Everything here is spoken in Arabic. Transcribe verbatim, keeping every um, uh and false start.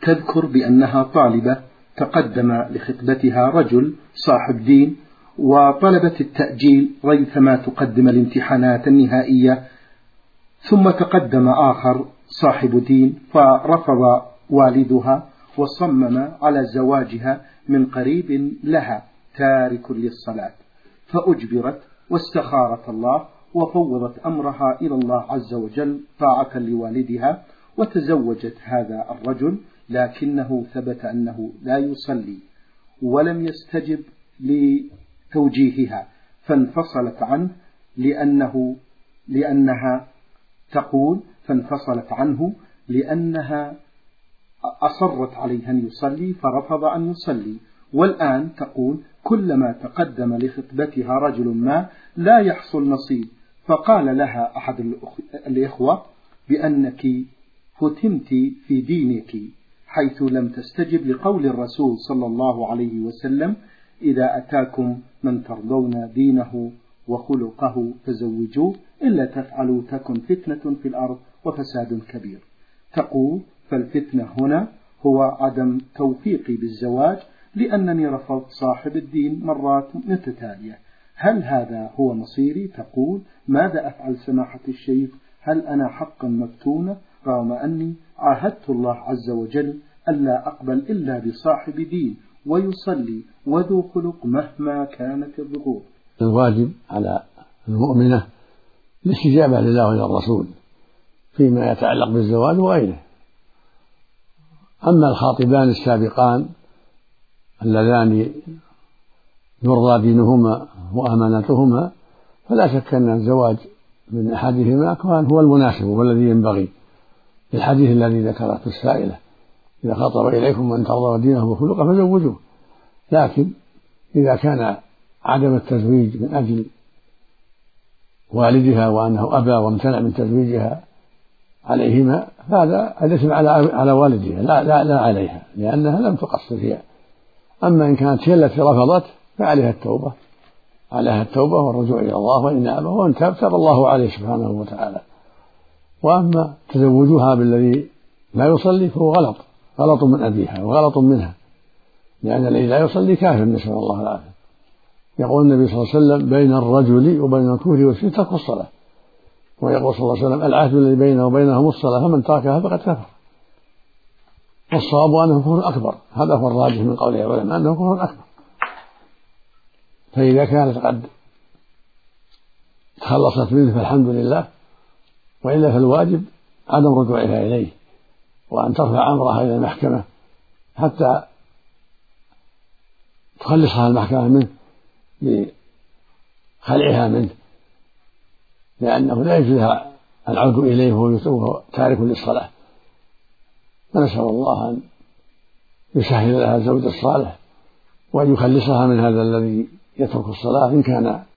تذكر بأنها طالبة تقدم لخطبتها رجل صاحب دين وطلبت التأجيل ريثما تقدم الامتحانات النهائية، ثم تقدم آخر صاحب دين فرفض والدها وصمم على زواجها من قريب لها تارك للصلاة، فأجبرت واستخارت الله وفوضت أمرها إلى الله عز وجل طاعة لوالدها وتزوجت هذا الرجل، لكنه ثبت أنه لا يصلي ولم يستجب لتوجيهها فانفصلت عنه لأنه لأنها تقول فانفصلت عنه لأنها أصرت عليه أن يصلي فرفض أن يصلي، والآن تقول كلما تقدم لخطبتها رجل ما لا يحصل نصيب، فقال لها أحد الإخوة بأنك فتمت في دينك حيث لم تستجب لقول الرسول صلى الله عليه وسلم: إذا أتاكم من ترضون دينه وخلقه فزوجوه، إلا تفعلوا تكن فتنة في الأرض وفساد كبير. تقول فالفتنة هنا هو عدم توفيقي بالزواج لأنني رفضت صاحب الدين مرات متتالية، هل هذا هو مصيري؟ تقول ماذا أفعل سماحة الشيخ؟ هل أنا حقا مفتونة رغم أني عاهدت الله عز وجل ألا أقبل إلا بصاحب دين ويصلي وذو خلق مهما كانت الضغوط؟ الواجب على المؤمنة الاستجابة لله وللرسول فيما يتعلق بالزواج وغيره. أما الخاطبان السابقان اللذان يرضى دينهما وأمانتهما فلا شك أن الزواج من أحدهما كان هو المناسب والذي ينبغي، الحديث الذي ذكرته السائلة: إذا خاطب إليكم من ترضى دينه وخلقه فزوجوه. لكن إذا كان عدم التزويج من أجل والدها وأنه أبى وامتنع من تزويجها عليهما فهذا الاسم على على والدها لا, لا, لا عليها، لأنها لم تقصر فيها. أما إن كانت هي التي رفضت فعليها التوبة عليها التوبة والرجوع إلى الله، وإن أبى وإن تاب تاب الله عليه سبحانه وتعالى. وأما تزوجها بالذي لا يصلي فهو غلط غلط من أبيها وغلط منها، لأن الذي لا يصلي كافر، نسأل الله العافية. يقول النبي صلى الله عليه وسلم: بين الرجل وبين الكفر والشرك ترك الصلاة. ويقول صلى الله عليه وسلم: العهد الذي بينه وبينهم الصلاة فمن تركها فقد كفر. والصواب أنه كفر أكبر، هذا هو الراجح من قول العلماء أنه كفر أكبر. فإذا كانت قد تخلصت منه فالحمد لله، وإلا فالواجب عدم رجوعها إليه وأن ترفع أمرها إلى المحكمة حتى تخلصها المحكمة منه بخلعها منه، لأنه لا يجوز لها العود إليه وهو تارك للصلاة. فنسأل الله أن يسهل لها الزوج الصالح وأن يخلصها من هذا الذي يترك الصلاة إن كان